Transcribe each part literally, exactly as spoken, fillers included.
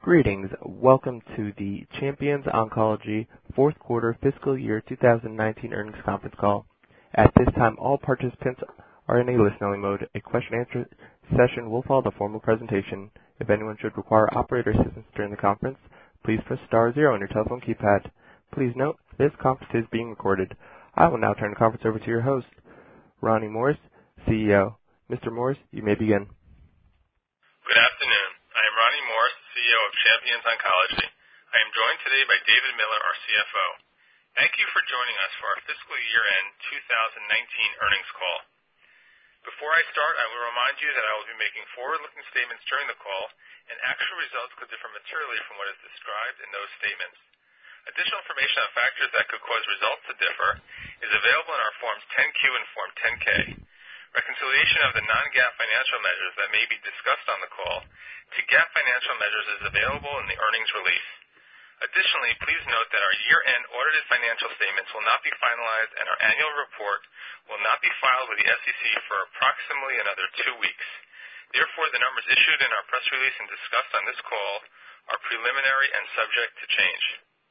Greetings. Welcome to the Champions Oncology fourth quarter fiscal year two thousand nineteen earnings conference call. At this time, all participants are in a listen-only mode. A question-and-answer session will follow the formal presentation. If anyone should require operator assistance during the conference, please press star zero on your telephone keypad. Please note, this conference is being recorded. I will now turn the conference over to your host, Ronnie Morris, C E O. Mister Morris, you may begin. Good afternoon. I am Ronnie Morris, C E O of Champions Oncology. I am joined today by David Miller, our C F O. Thank you for joining us for our fiscal year-end two thousand nineteen earnings call. Before I start, I will remind you that I will be making forward-looking statements during the call, and actual results could differ materially from what is described in those statements. Additional information on factors that could cause results to differ is available in our Forms ten Q and Form ten K. Reconciliation of the non-GAAP financial measures that may be discussed on the call to GAAP financial measures is available in the earnings release. Additionally, please note that our year-end audited financial statements will not be finalized and our annual report will not be filed with the S E C for approximately another two weeks. Therefore, the numbers issued in our press release and discussed on this call are preliminary and subject to change.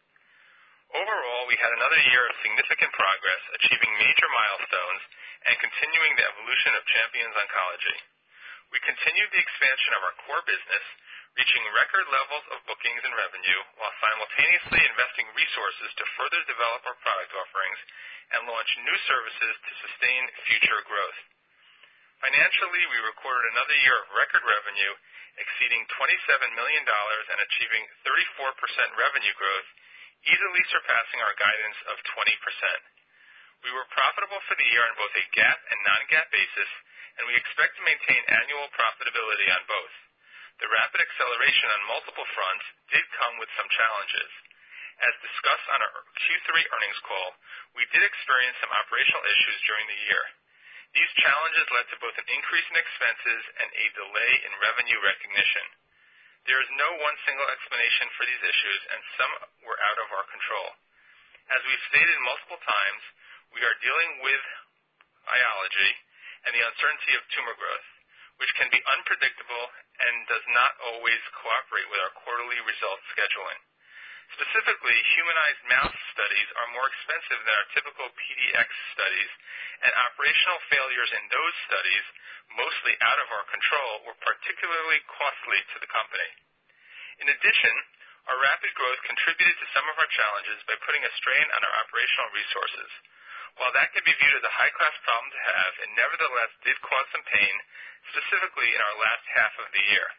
Overall, we had another year of significant progress, achieving major milestones and continuing the evolution of Champions Oncology. We continued the expansion of our core business, reaching record levels of bookings and revenue, while simultaneously investing resources to further develop our product offerings and launch new services to sustain future growth. Financially, we recorded another year of record revenue, exceeding twenty-seven million dollars and achieving thirty-four percent revenue growth, easily surpassing our guidance of twenty percent. We were profitable for the year on both a GAAP and non-GAAP basis, and we expect to maintain annual profitability on both. The rapid acceleration on multiple fronts did come with some challenges. As discussed on our Q three earnings call, we did experience some operational issues during the year. These challenges led to both an increase in expenses and a delay in revenue recognition. There is no one single explanation for these issues, and some were out of our control. As we've stated multiple times, we are dealing with biology and the uncertainty of tumor growth, which can be unpredictable and does not always cooperate with our quarterly results scheduling. Specifically, humanized mouse studies are more expensive than our typical P D X studies, and operational failures in those studies, mostly out of our control, were particularly costly to the company. In addition, our rapid growth contributed to some of our challenges by putting a strain on our operational resources. While that could be viewed as a high-class problem to have, it nevertheless did cause some pain, specifically in our last half of the year.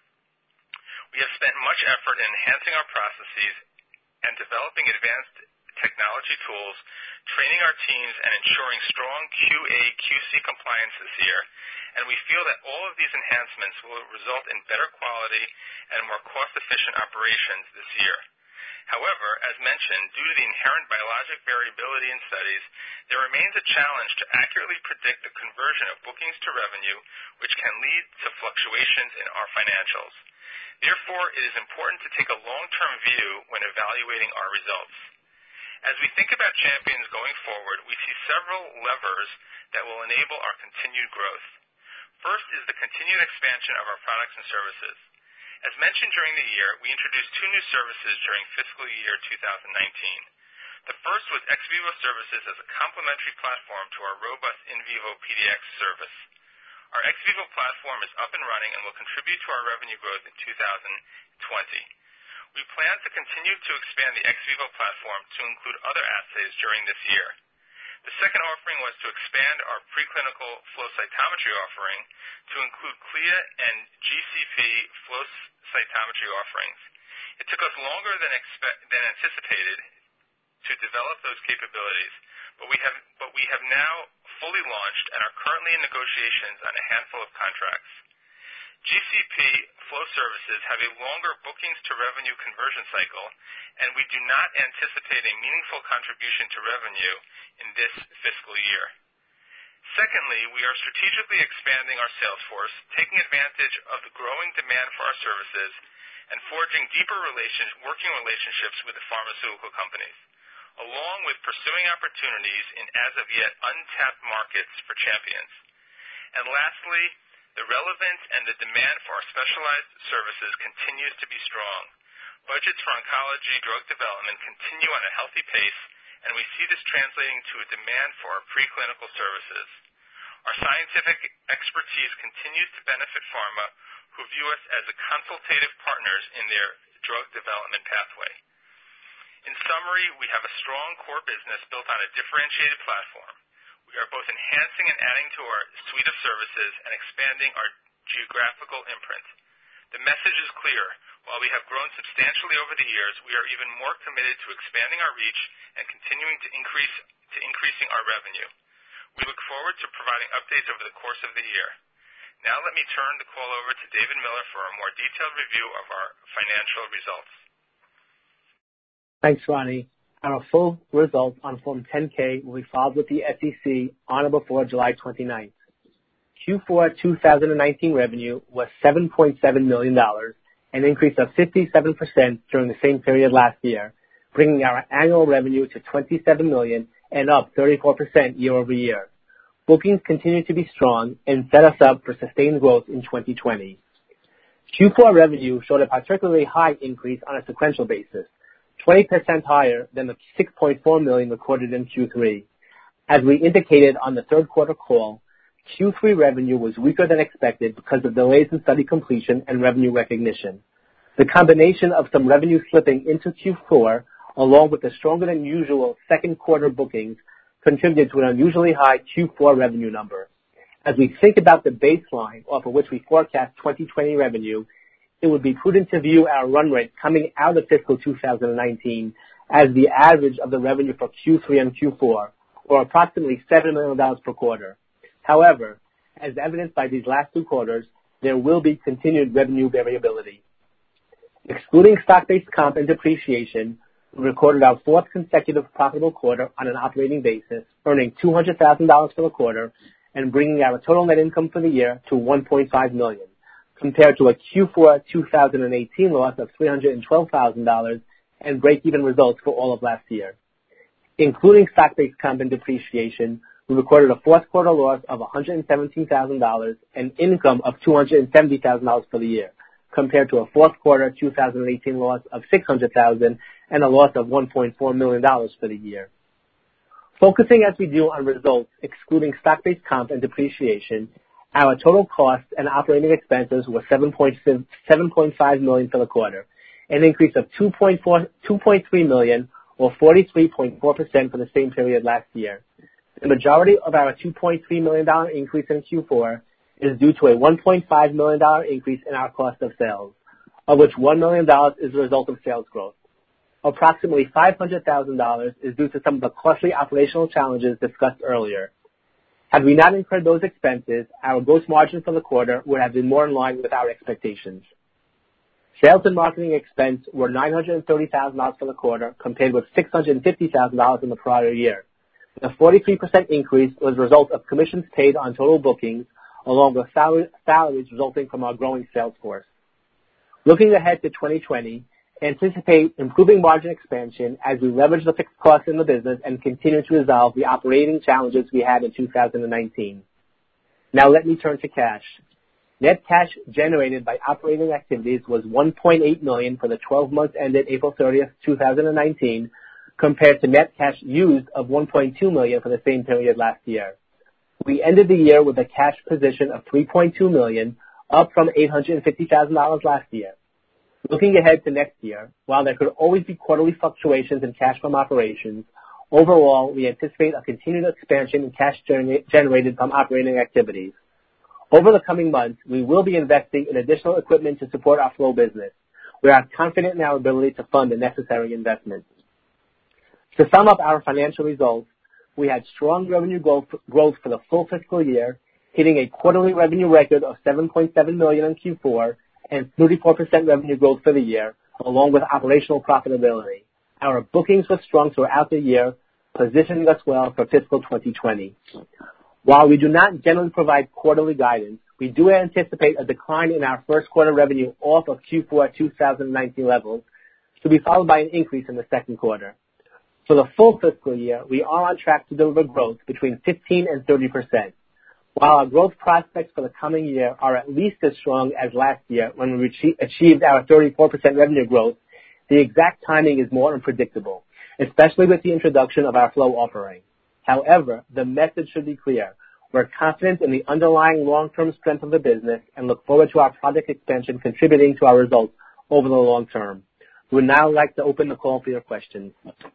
We have spent much effort in enhancing our processes and developing advanced technology tools, training our teams, and ensuring strong Q A Q C compliance this year, and we feel that all of these enhancements will result in better quality and more cost-efficient operations this year. However, as mentioned, due to the inherent biologic variability in studies, there remains a challenge to accurately predict the conversion of bookings to revenue, which can lead to fluctuations in our financials. Therefore, it is important to take a long-term view when evaluating our results. As we think about Champions going forward, we see several levers that will enable our continued growth. First is the continued expansion of our products and services. As mentioned during the year, we introduced two new services during fiscal year two thousand nineteen. The first was ex vivo services as a complementary platform to our robust in vivo P D X service. Our ex vivo platform is up and running and will contribute to our revenue growth in two thousand twenty. We plan to continue to expand the ex vivo platform to include other assays during this year. The second offering was to expand our preclinical flow cytometry offering to include C L I A and G C P flow cytometry offerings. It took us longer than, expect, than anticipated to develop those capabilities, but we have but we have now fully launched and are currently in negotiations on a handful of contracts. G C P flow services have a longer bookings to revenue conversion cycle, and we do not anticipate a meaningful contribution to revenue in this fiscal year. Secondly, we are strategically expanding our sales force, taking advantage of the growing demand for our services, and forging deeper relations, working relationships with the pharmaceutical companies, along with pursuing opportunities in as-of-yet untapped markets for Champions. And lastly, the relevance and the demand for our specialized services continues to be strong. Budgets for oncology drug development continue on a healthy pace, and we see this translating to a demand for our preclinical services. Our scientific expertise continues to benefit pharma, who view us as a consultative partners in their drug development pathway. In summary, we have a strong core business built on a differentiated platform. We are both enhancing and adding to our suite of services and expanding our geographical imprint. The message is clear. While we have grown substantially over the years, we are even more committed to expanding our reach and continuing to increase to increasing our revenue. We look forward to providing updates over the course of the year. Now let me turn the call over to David Miller for a more detailed review of our financial results. Thanks, Ronnie. Our full results on Form ten K will be filed with the S E C on or before July twenty-ninth. Q four two thousand nineteen revenue was seven point seven million dollars, an increase of fifty-seven percent during the same period last year, bringing our annual revenue to twenty-seven million dollars and up thirty-four percent year over year. Bookings continue to be strong and set us up for sustained growth in twenty twenty. Q four revenue showed a particularly high increase on a sequential basis, twenty percent higher than the six point four million dollars recorded in Q three. As we indicated on the third quarter call, Q three revenue was weaker than expected because of delays in study completion and revenue recognition. The combination of some revenue slipping into Q four, along with the stronger than usual second quarter bookings, contributed to an unusually high Q four revenue number. As we think about the baseline off of which we forecast twenty twenty revenue, it would be prudent to view our run rate coming out of fiscal two thousand nineteen as the average of the revenue for Q three and Q four, or approximately seven million dollars per quarter. However, as evidenced by these last two quarters, there will be continued revenue variability. Excluding stock-based comp and depreciation, we recorded our fourth consecutive profitable quarter on an operating basis, earning two hundred thousand dollars for the quarter and bringing our total net income for the year to one point five million dollars, compared to a Q four two thousand eighteen loss of three hundred twelve thousand dollars and break-even results for all of last year. Including stock-based comp and depreciation, we recorded a fourth quarter loss of one hundred seventeen thousand dollars and income of two hundred seventy thousand dollars for the year, compared to a fourth quarter two thousand eighteen loss of six hundred thousand dollars and a loss of one point four million dollars for the year. Focusing as we do on results excluding stock-based comp and depreciation, our total costs and operating expenses were seven point five million dollars for the quarter, an increase of two point three million dollars or forty-three point four percent for the same period last year. The majority of our two point three million dollars increase in Q four is due to a one point five million dollars increase in our cost of sales, of which one million dollars is a result of sales growth. Approximately five hundred thousand dollars is due to some of the costly operational challenges discussed earlier. Had we not incurred those expenses, our gross margin for the quarter would have been more in line with our expectations. Sales and marketing expense were nine hundred thirty thousand dollars for the quarter, compared with six hundred fifty thousand dollars in the prior year. The forty-three percent increase was a result of commissions paid on total bookings, along with salaries resulting from our growing sales force. Looking ahead to twenty twenty, anticipate improving margin expansion as we leverage the fixed costs in the business and continue to resolve the operating challenges we had in two thousand nineteen. Now let me turn to cash. Net cash generated by operating activities was one point eight million dollars for the twelve months ended April thirtieth, two thousand nineteen, compared to net cash used of one point two million dollars for the same period last year. We ended the year with a cash position of three point two million dollars, up from eight hundred fifty thousand dollars last year. Looking ahead to next year, while there could always be quarterly fluctuations in cash from operations, overall we anticipate a continued expansion in cash gener- generated from operating activities. Over the coming months, we will be investing in additional equipment to support our flow business. We are confident in our ability to fund the necessary investments. To sum up our financial results, we had strong revenue growth, growth for the full fiscal year, hitting a quarterly revenue record of seven point seven million dollars in Q four and thirty-four percent revenue growth for the year, along with operational profitability. Our bookings were strong throughout the year, positioning us well for fiscal twenty twenty. While we do not generally provide quarterly guidance, we do anticipate a decline in our first quarter revenue off of Q four two thousand nineteen levels, to be followed by an increase in the second quarter. For the full fiscal year, we are on track to deliver growth between fifteen and thirty percent. While our growth prospects for the coming year are at least as strong as last year when we achieved our thirty-four percent revenue growth, The exact timing is more unpredictable, especially with the introduction of our Flow offering. However, the message should be clear. We're confident in the underlying long-term strength of the business and look forward to our product expansion contributing to our results over the long term. We would now like to open the call for your questions.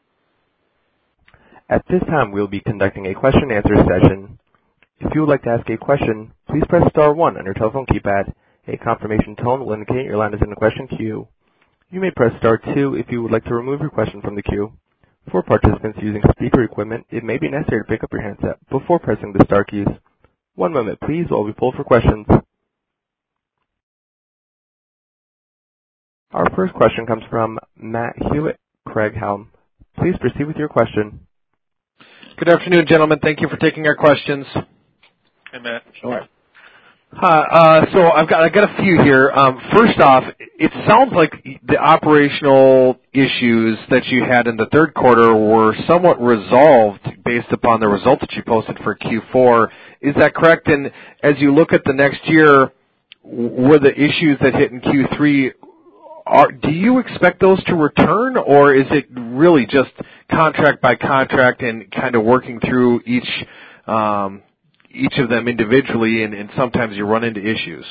At this time, we'll be conducting a question and answer session. If you would like to ask a question, please press star one on your telephone keypad. A confirmation tone will indicate your line is in the question queue. You may press star two if you would like to remove your question from the queue. For participants using speaker equipment, it may be necessary to pick up your handset before pressing the star keys. One moment, please, while we pull for questions. Our first question comes from Matt Hewitt, Craig-Hallum. Please proceed with your question. Good afternoon, gentlemen. Thank you for taking our questions. Hey, Matt. Sure. Hi. Uh, so I've got I got a few here. Um, first off, it sounds like the operational issues that you had in the third quarter were somewhat resolved based upon the results that you posted for Q four. Is that correct? And as you look at the next year, were the issues that hit in Q three, are, do you expect those to return, or is it really just contract by contract and kind of working through each um, each of them individually, and, and sometimes you run into issues?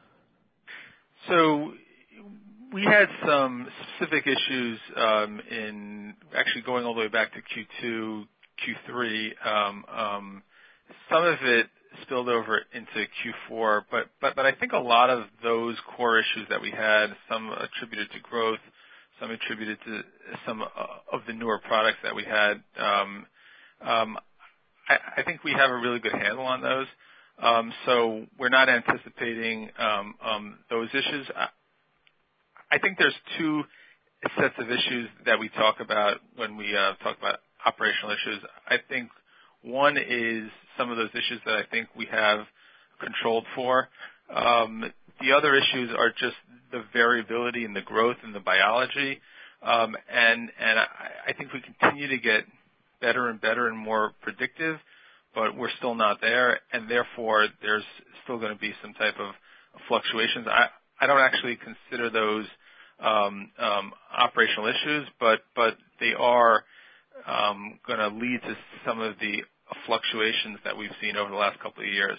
So we had some specific issues um, in actually going all the way back to Q two, Q three. Um, um, some of it spilled over into Q four, but, but, but I think a lot of those core issues that we had, some attributed to growth, some attributed to some of the newer products that we had. Um, um, I, I think we have a really good handle on those. Um, so we're not anticipating um, um, those issues. I, I think there's two sets of issues that we talk about when we uh, talk about operational issues. I think one is some of those issues that I think we have controlled for. Um, the other issues are just the variability in the growth and the biology. Um, and and I, I think we continue to get better and better and more predictive, but we're still not there, and therefore there's still going to be some type of fluctuations. I, I don't actually consider those um, um, operational issues, but, but they are um, going to lead to some of the fluctuations that we've seen over the last couple of years.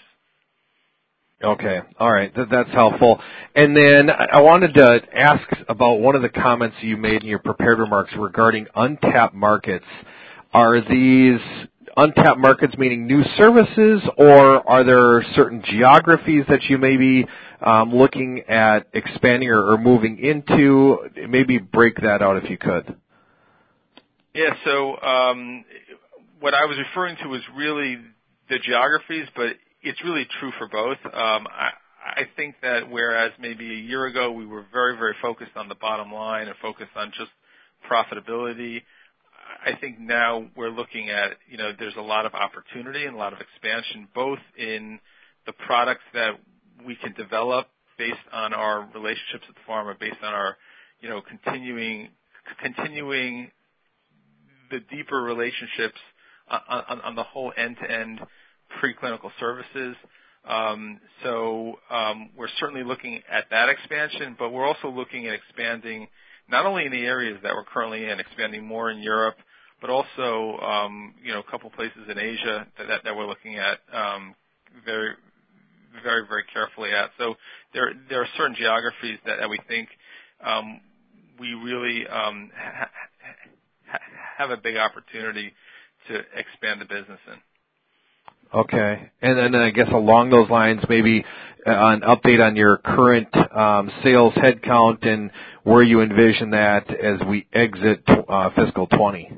Okay. All right. Th- that's helpful. And then I wanted to ask about one of the comments you made in your prepared remarks regarding untapped markets. Are these untapped markets meaning new services, or are there certain geographies that you may be um, looking at expanding or, or moving into? Maybe break that out if you could. Yeah, so um, what I was referring to was really the geographies, but it's really true for both. Um, I, I think that whereas maybe a year ago we were very, very focused on the bottom line and focused on just profitability, I think now we're looking at, you know, there's a lot of opportunity and a lot of expansion, both in the products that we can develop based on our relationships with pharma, based on our, you know, continuing continuing the deeper relationships on, on, on the whole end-to-end preclinical services. Um, so um, we're certainly looking at that expansion, but we're also looking at expanding not only in the areas that we're currently in, expanding more in Europe, but also, um, you know, a couple places in Asia that, that, that we're looking at um, very, very, very carefully at. So there, there are certain geographies that, that we think um, we really um, ha- ha- have a big opportunity to expand the business in. Okay. And then I guess along those lines, maybe an update on your current um, sales headcount and where you envision that as we exit uh, fiscal twenty.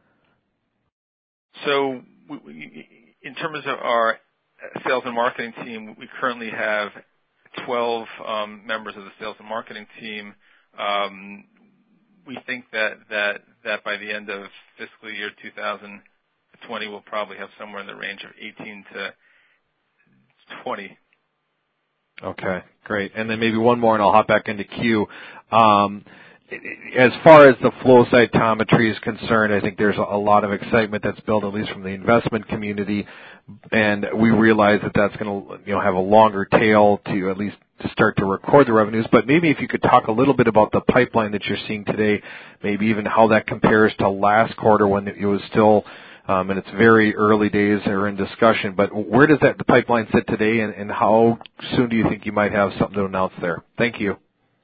So we, we, in terms of our sales and marketing team, we currently have twelve um, members of the sales and marketing team. Um, we think that, that, that by the end of fiscal year two thousand twenty, we'll probably have somewhere in the range of eighteen to twenty. Okay, great. And then maybe one more, and I'll hop back into queue. Um, as far as the flow cytometry is concerned, I think there's a lot of excitement that's built, at least from the investment community, and we realize that that's going to, you know, have a longer tail to at least to start to record the revenues. But maybe if you could talk a little bit about the pipeline that you're seeing today, maybe even how that compares to last quarter when it was still um, in its very early days or in discussion. But where does that the pipeline sit today, and, and how soon do you think you might have something to announce there? Thank you.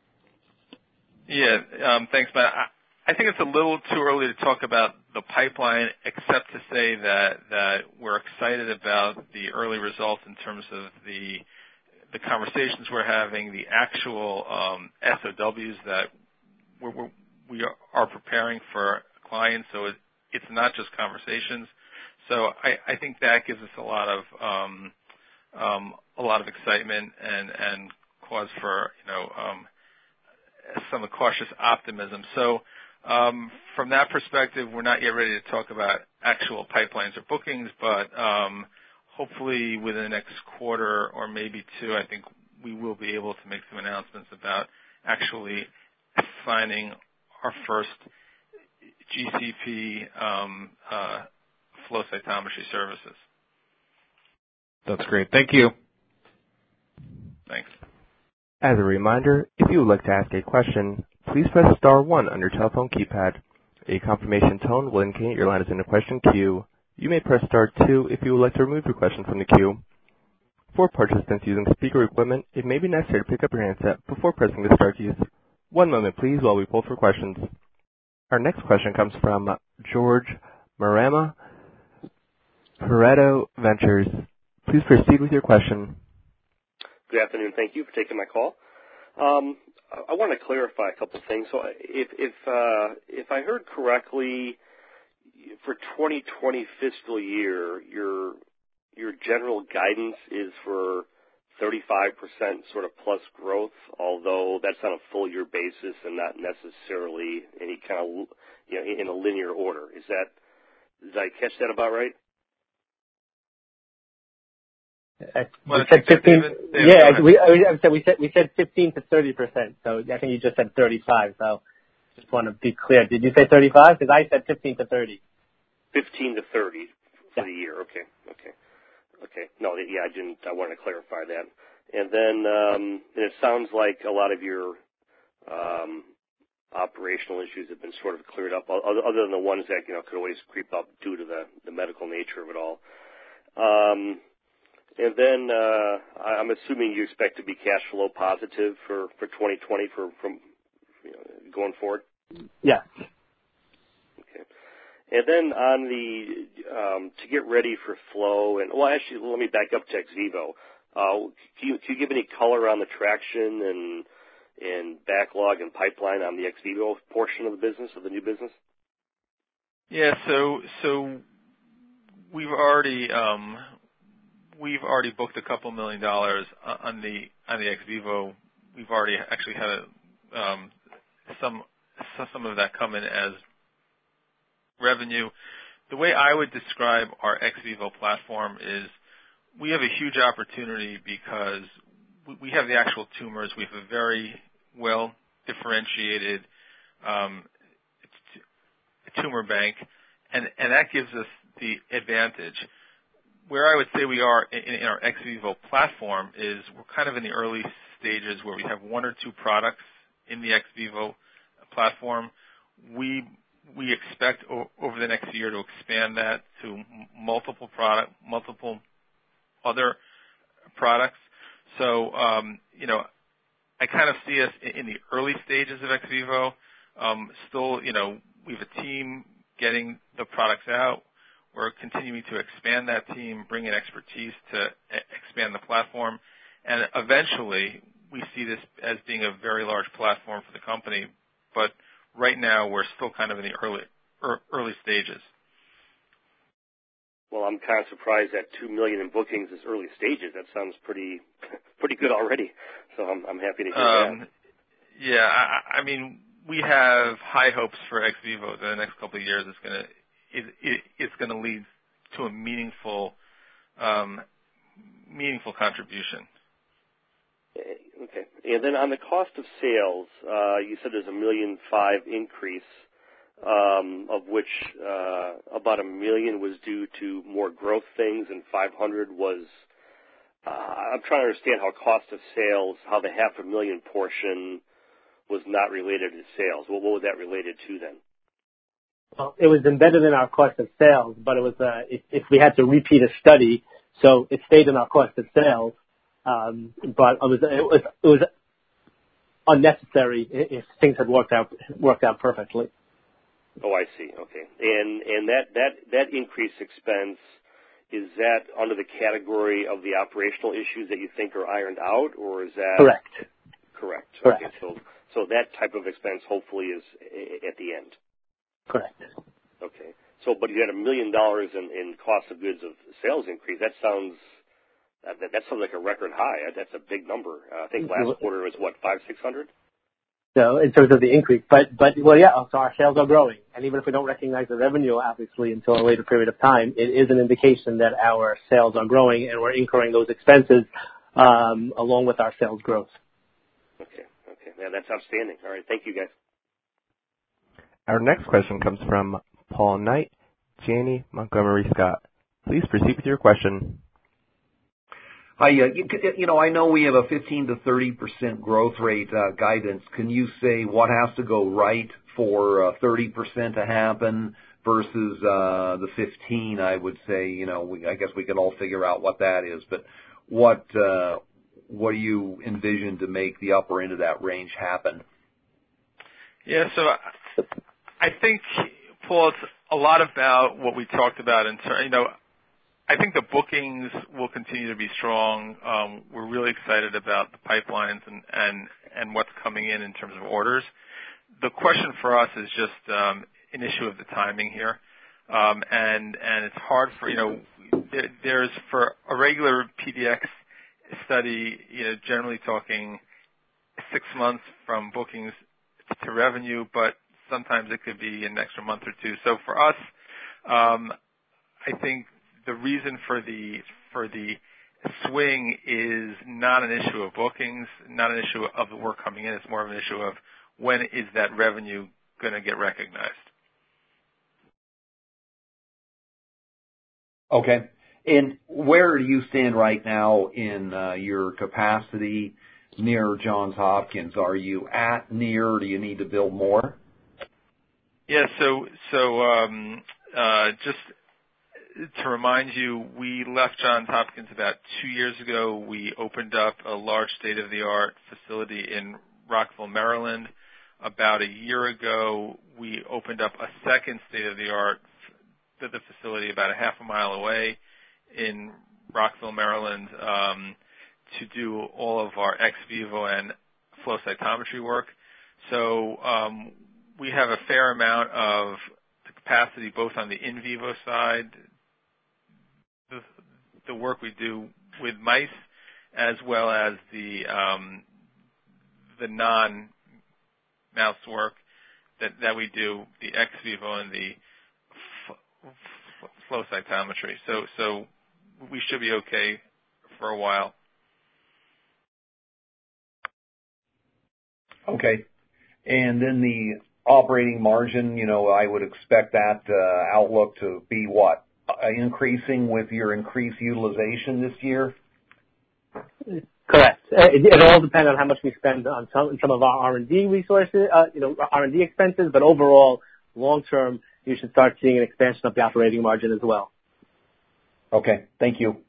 Yeah, um, thanks, Matt. I, I think it's a little too early to talk about the pipeline, except to say that, that we're excited about the early results in terms of the the conversations we're having, the actual um, S O Ws that we're, we're, we are preparing for clients. So it, it's not just conversations. So I, I think that gives us a lot of um, um, a lot of excitement and, and cause for you know um, some cautious optimism. So um, from that perspective, we're not yet ready to talk about actual pipelines or bookings, but um, hopefully within the next quarter or maybe two, I think we will be able to make some announcements about actually signing our first G C P um, uh, flow cytometry services. That's great. Thank you. Thanks. As a reminder, if you would like to ask a question, please press star one on your telephone keypad. A confirmation tone will indicate your line is in the question queue. You may press star two if you would like to remove your question from the queue. For participants using speaker equipment, it may be necessary to pick up your handset before pressing the star keys. One moment, please, while we pull for questions. Our next question comes from George Marema, Pareto Ventures. Please proceed with your question. Good afternoon. Thank you for taking my call. Um, I want to clarify a couple of things. So, if if uh, if I heard correctly, for twenty twenty fiscal year, your your general guidance is for thirty-five percent sort of plus growth, although that's on a full year basis and not necessarily any kind of you know in a linear order. Is that did I catch that about right? Uh, Well, we said fifteen. David, David, yeah, we I said we said we said fifteen to thirty percent. So I think you just said thirty-five. So just want to be clear. Did you say thirty-five? Because I said fifteen to thirty. Fifteen to thirty for yeah. the year. Okay, okay, okay. No, yeah, I didn't. I want to clarify that. And then, um, and it sounds like a lot of your um, operational issues have been sort of cleared up, other, other than the ones that you know could always creep up due to the the medical nature of it all. Um, And then uh, I'm assuming you expect to be cash flow positive for, for twenty twenty for from you know, going forward. Yeah. Okay. And then on the um, to get ready for flow and well, actually, let me back up to Ex Vivo. Uh, can you can you give any color on the traction and and backlog and pipeline on the Ex Vivo portion of the business of the new business? Yeah. So so we've already. Um, We've already booked a couple million dollars on the on the Ex Vivo. We've already actually had a, um, some some of that come in as revenue. The way I would describe our Ex Vivo platform is we have a huge opportunity because we have the actual tumors. We have a very well differentiated um, tumor bank, and, and that gives us the advantage. Where I would say we are in, in our Ex Vivo platform is we're kind of in the early stages where we have one or two products in the Ex Vivo platform. We we expect o- over the next year to expand that to m- multiple product, multiple other products. So um, you know, I kind of see us in, in the early stages of Ex Vivo. Um, still, you know, we have a team getting the products out. We're continuing to expand that team, bring in expertise to expand the platform, and eventually we see this as being a very large platform for the company. But right now we're still kind of in the early early stages. Well, I'm kind of surprised that two million in bookings is early stages. That sounds pretty pretty good already. So I'm I'm happy to hear um, that. Yeah, I, I mean we have high hopes for Ex Vivo. The next couple of years it's going to It, it, it's going to lead to a meaningful, um, meaningful contribution. Okay. And then on the cost of sales, uh, you said there's a million five increase, um, of which uh, about a million was due to more growth things, and five hundred was Uh, I'm trying to understand how cost of sales, how the half a million portion was not related to sales. Well, what was that related to then? Well, it was embedded in our cost of sales, but it was uh, if, if we had to repeat a study, so it stayed in our cost of sales. Um, but it was it was it was unnecessary if things had worked out worked out perfectly. Oh, I see. Okay, and and that that that increased expense, is that under the category of the operational issues that you think are ironed out, or is that correct? Correct. Correct. Okay, so so that type of expense hopefully is at the end. Correct. Okay. So, but you had a million dollars in, in cost of goods of sales increase. That sounds that, that sounds like a record high. That's a big number. Uh, I think last quarter was what five six hundred. So in terms of the increase, but but well, yeah. So our sales are growing, and even if we don't recognize the revenue, obviously, until a later period of time, it is an indication that our sales are growing, and we're incurring those expenses um, along with our sales growth. Okay. Okay. Yeah, that's outstanding. All right. Thank you, guys. Our next question comes from Paul Knight, Janney Montgomery Scott. Please proceed with your question. Hi, uh, you, you know, I know we have a fifteen to thirty percent growth rate uh, guidance. Can you say what has to go right for uh, thirty percent to happen versus uh, the fifteen? I would say, you know, we, I guess we could all figure out what that is. But what uh, what do you envision to make the upper end of that range happen? Yeah, so I think, Paul, it's a lot about what we talked about. In ter- you know, I think the bookings will continue to be strong. Um, we're really excited about the pipelines and, and, and what's coming in in terms of orders. The question for us is just um, an issue of the timing here. Um, and, and it's hard for, you know, there, there's for a regular P D X study, you know, generally talking six months from bookings to revenue, but sometimes it could be an extra month or two. So for us, um, I think the reason for the for the swing is not an issue of bookings, not an issue of the work coming in. It's more of an issue of when is that revenue going to get recognized. Okay. And where do you stand right now in uh, your capacity near Johns Hopkins? Are you at, near, or do you need to build more? Yeah, so so um, uh, just to remind you, we left Johns Hopkins about two years ago. We opened up a large state-of-the-art facility in Rockville, Maryland. About a year ago, we opened up a second state-of-the-art the facility about a half a mile away in Rockville, Maryland, um, to do all of our ex vivo and flow cytometry work. So um, we have a fair amount of capacity both on the in vivo side, the, the work we do with mice, as well as the um, the non-mouse work that, that we do, the ex vivo and the f- f- flow cytometry. So, so we should be okay for a while. Okay. And then the operating margin, you know, I would expect that uh, outlook to be what? Uh, increasing with your increased utilization this year? Correct. It, it all depends on how much we spend on some, some of our R and D resources, uh, you know, R and D expenses, but overall, long term, you should start seeing an expansion of the operating margin as well. Okay. Thank you.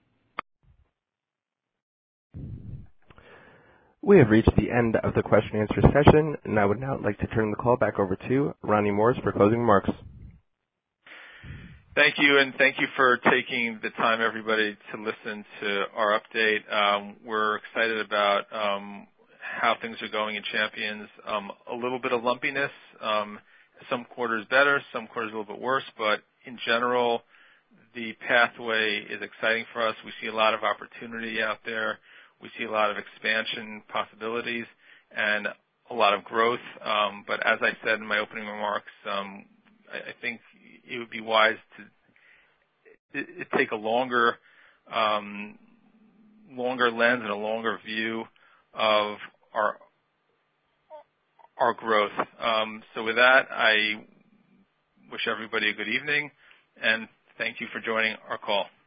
We have reached the end of the question and answer session, and I would now like to turn the call back over to Ronnie Morris for closing remarks. Thank you, and thank you for taking the time, everybody, to listen to our update. Um, we're excited about um, how things are going in Champions. Um, a little bit of lumpiness. Um, some quarters better, some quarters a little bit worse, but in general, the pathway is exciting for us. We see a lot of opportunity out there. We see a lot of expansion possibilities and a lot of growth. Um, but as I said in my opening remarks, um, I, I think it would be wise to it, it take a longer, um, longer lens and a longer view of our our growth. Um, so with that, I wish everybody a good evening, and thank you for joining our call.